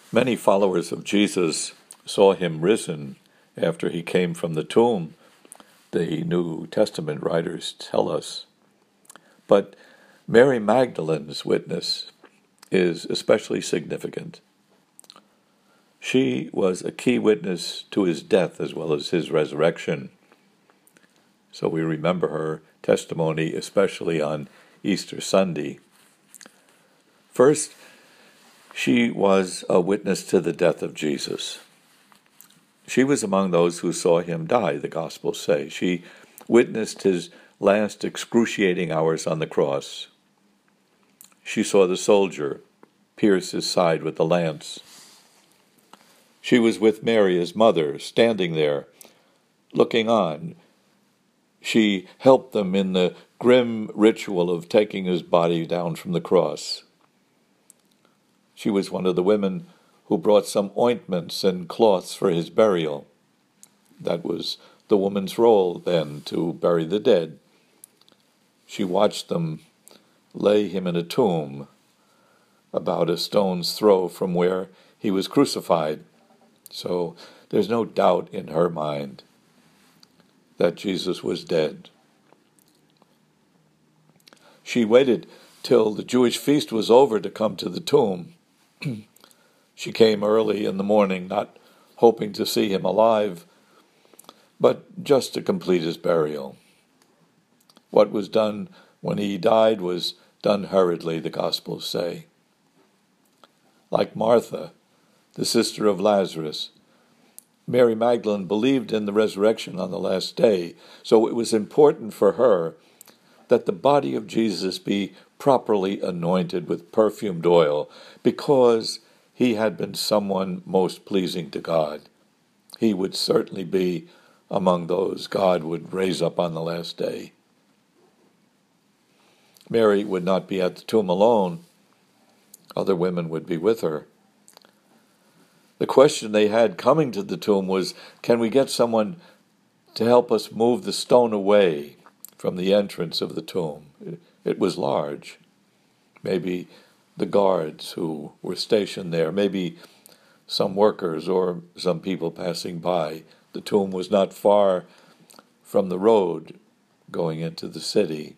Many followers of Jesus saw him risen after he came from the tomb, the New Testament writers tell us. But Mary Magdalene's witness is especially significant. She was a key witness to his death as well as his resurrection. So we remember her testimony, especially on Easter Sunday. First, she was a witness to the death of Jesus. She was among those who saw him die, the Gospels say. She witnessed his last excruciating hours on the cross. She saw the soldier pierce his side with a lance. She was with Mary, his mother, standing there, looking on. She helped them in the grim ritual of taking his body down from the cross. She was one of the women who brought some ointments and cloths for his burial. That was the woman's role then, to bury the dead. She watched them lay him in a tomb about a stone's throw from where he was crucified. So there's no doubt in her mind that Jesus was dead. She waited till the Jewish feast was over to come to the tomb. She came early in the morning, not hoping to see him alive, but just to complete his burial. What was done when he died was done hurriedly, the Gospels say. Like Martha, the sister of Lazarus, Mary Magdalene believed in the resurrection on the last day, so it was important for her that the body of Jesus be properly anointed with perfumed oil, because he had been someone most pleasing to God. He would certainly be among those God would raise up on the last day. Mary would not be at the tomb alone. Other women would be with her. The question they had coming to the tomb was, can we get someone to help us move the stone away from the entrance of the tomb? It was large. Maybe the guards who were stationed there, maybe some workers or some people passing by. The tomb was not far from the road going into the city.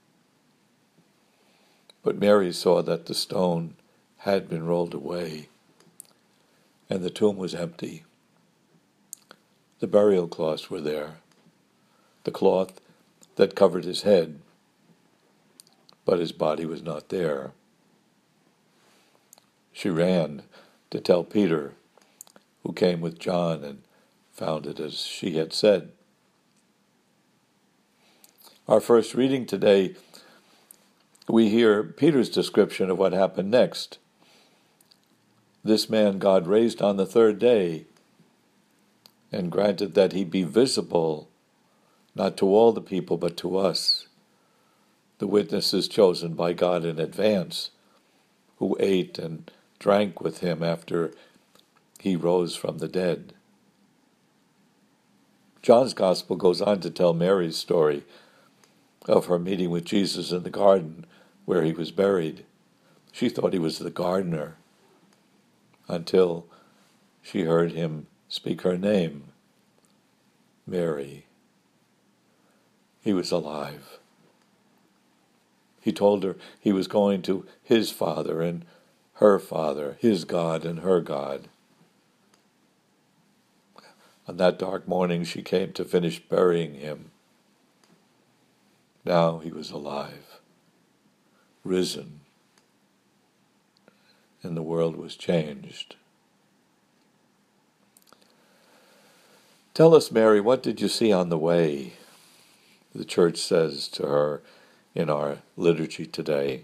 But Mary saw that the stone had been rolled away, and the tomb was empty. The burial cloths were there, the cloth that covered his head, but his body was not there. She ran to tell Peter, who came with John and found it as she had said. Our first reading today, we hear Peter's description of what happened next. This man God raised on the third day and granted that he be visible, not to all the people, but to us, the witnesses chosen by God in advance, who ate and drank with him after he rose from the dead. John's Gospel goes on to tell Mary's story of her meeting with Jesus in the garden where he was buried. She thought he was the gardener until she heard him speak her name, Mary. He was alive. He told her he was going to his Father and her Father, his God and her God. On that dark morning she came to finish burying him. Now he was alive, risen, and the world was changed. Tell us, Mary, what did you see on the way? The church says to her in our liturgy today.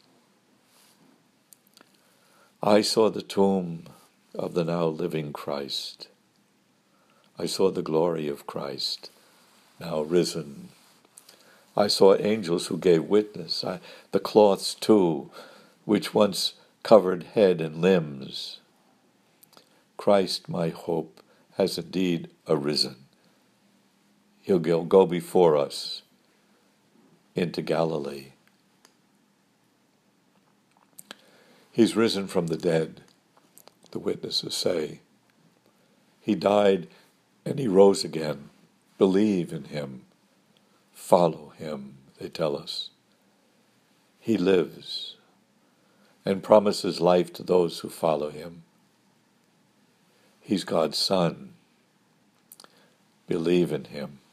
I saw the tomb of the now living Christ. I saw the glory of Christ, now risen. I saw angels who gave witness, the cloths too, which once covered head and limbs. Christ, my hope, has indeed arisen. He'll go before us into Galilee. He's risen from the dead. the witnesses say. He died and he rose again. Believe in him. Follow him, they tell us. He lives and promises life to those who follow him. He's God's Son. Believe in him.